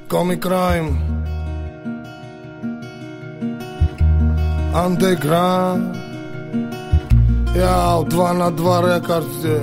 Comic Crime, Underground, я 2 на 2 рекорд здесь.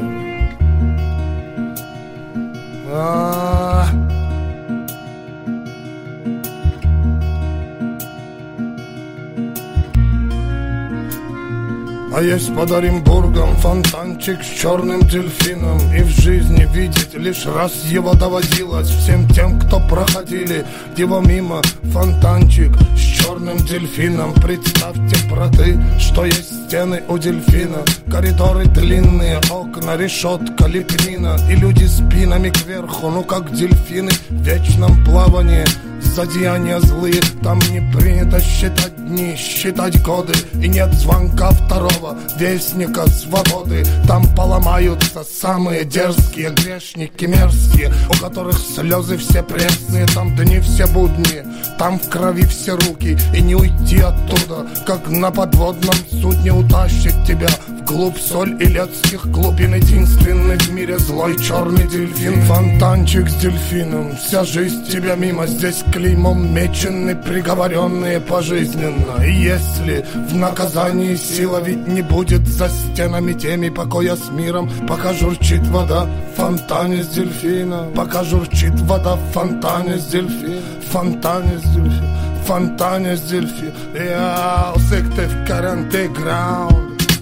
А есть под Оренбургом фонтанчик с черным дельфином, и в жизни видеть лишь раз его доводилось всем тем, кто проходили его мимо. Фонтанчик с черным дельфином. Представьте, браты, что есть стены у дельфина, коридоры длинные, окна, решетка, лепнина, и люди спинами кверху, ну как дельфины в вечном плавании. За деяния злые там не принято считать дни, считать годы, и нет звонка второго вестника свободы. Там поломаются самые дерзкие грешники мерзкие, у которых слезы все пресные. Там дни все будни, там в крови все руки, и не уйти оттуда, как на подводном судне утащит тебя вглубь соль илецких глубин. Единственный в мире злой черный дельфин. Фонтанчик с дельфином, вся жизнь тебя мимо. Здесь клеймом мечены приговоренные пожизненно. И если в наказании сила ведь не будет за стенами теми покоя с миром, пока журчит вода в фонтане с дельфином, пока журчит вода в фонтане с дельфином, фонтане с дельфином, фонтане с дельфином. Я усекте в каранте граунд.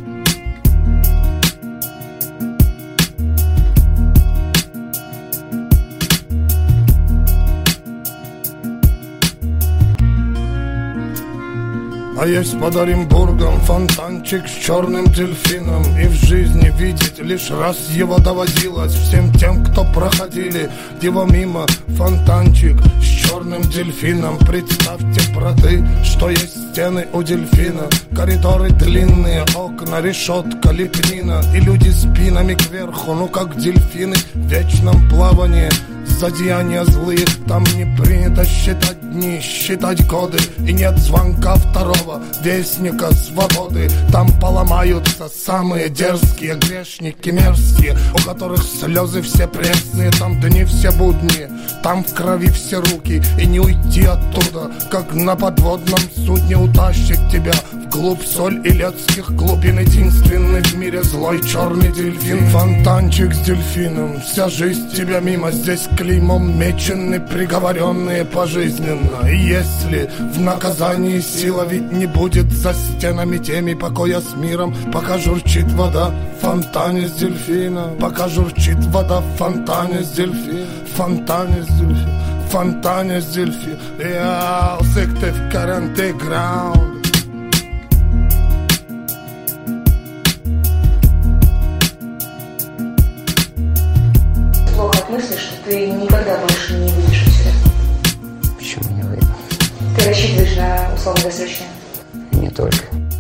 А есть под Оренбургом фонтанчик с черным дельфином, и в жизни видеть лишь раз его доводилось всем тем, кто проходили его мимо. Фонтанчик с черным дельфином. Представьте, браты, что есть стены у дельфина, коридоры длинные, окна, решетка, лепнина, и люди спинами кверху, ну как дельфины в вечном плавании. За деяния злые там не принято считать дни, считать годы, и нет звонка второго вестника свободы. Там поломаются самые дерзкие грешники мерзкие, у которых слезы все пресные. Там дни все будни, там в крови все руки, и не уйти оттуда, как на подводном судне утащит тебя вглубь соль илецких глубин. Единственный в мире злой черный дельфин. Фонтанчик с дельфином, вся жизнь тебя мимо. Здесь клеймом мечены приговоренные пожизненно. И если в наказании сила ведь не будет за стенами теми покоя с миром, пока журчит вода в фонтане с дельфином, пока журчит вода в фонтане с дельфином, фонтане с дельфином, фонтане с дельфином. Я усекте в каранте граунд. Плохо от мысли, что ты никогда больше не выйдешь отсюда. Почему не выйду? Ты рассчитываешь на условно-досрочное? Не только.